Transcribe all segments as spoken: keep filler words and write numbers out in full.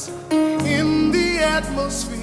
wonders in the atmosphere.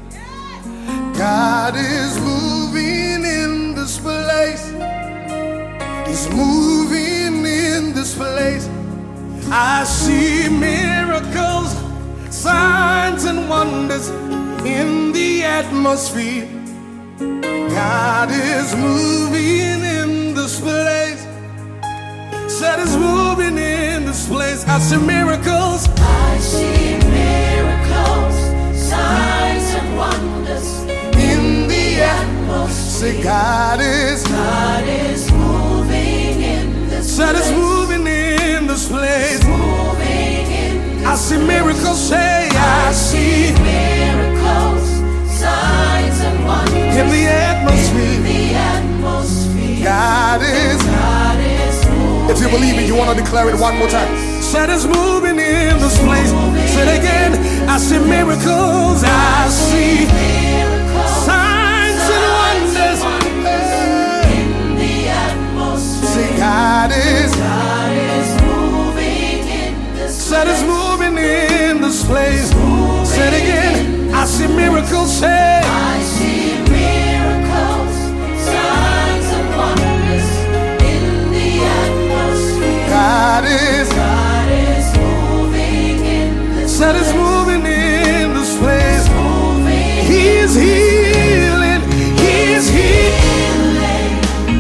God is moving in this place. He's moving in this place. I see miracles, signs and wonders in the atmosphere. God is moving in this place. Said He's moving in this place. I see miracles. I see miracles, signs and wonders In the atmosphere. Say God is God is moving in this Said place. He's moving in this place. Moving in this I see miracles. Say I see miracles, signs and wonders in the atmosphere. in the atmosphere. God is. God is moving. If you believe it, you want to declare it one more time. Said He's moving in this place. Say it again. I see miracles. I see miracles, signs and wonders in the atmosphere. Say God is. God is moving in this Said He's moving in this place. Say it again. I see miracles. Say I see miracles, signs and wonders in the atmosphere. God is. God is moving in this Said He's moving in this place. moving He's healing. He's healing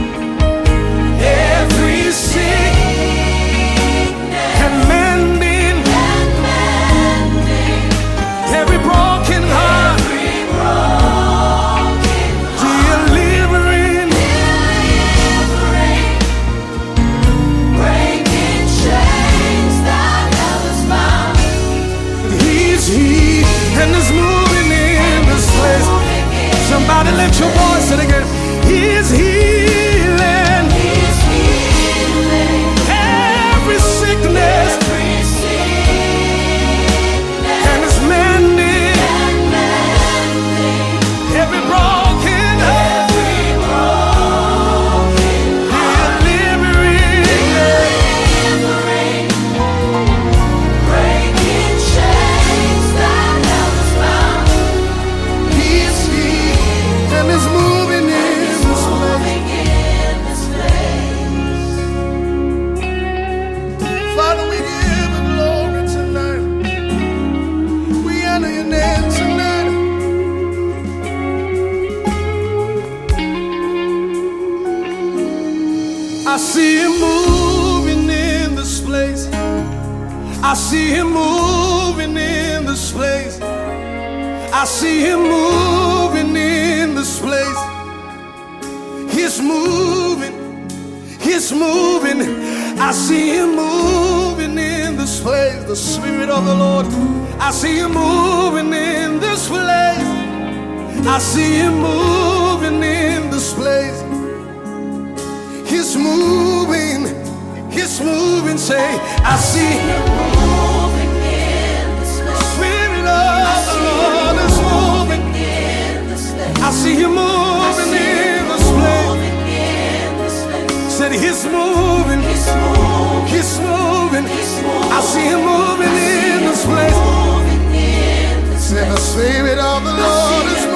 every sick and mending and mending every broken heart, every broken heart, delivering, delivering, breaking chains that held us bound. He's here and is moving in this place. Moving in Somebody lift your voice and again. He's healing He's healing every sickness every sickness and is mending and mending every broken heart, every broken delivering. delivering, breaking chains that held us bound. He's here and is moving in this place. Moving in this place. Father, we give you glory tonight. We honor your name tonight. I see Him moving in this place. I see Him moving in this place. I see Him moving in this place. He's moving. He's moving. I see Him moving in this place. The Spirit of the Lord. I see Him moving in this place. I see Him moving in this place. He's moving. He's moving. Say, I see Him. Moving in this place. Spirit of the Lord is moving. In this place. I see Him moving in this place. Moving in this place. Said He's moving. He's moving. He's moving. He's moving. I see Him moving in this place. Moving in this Said the place. Spirit of the Lord is moving.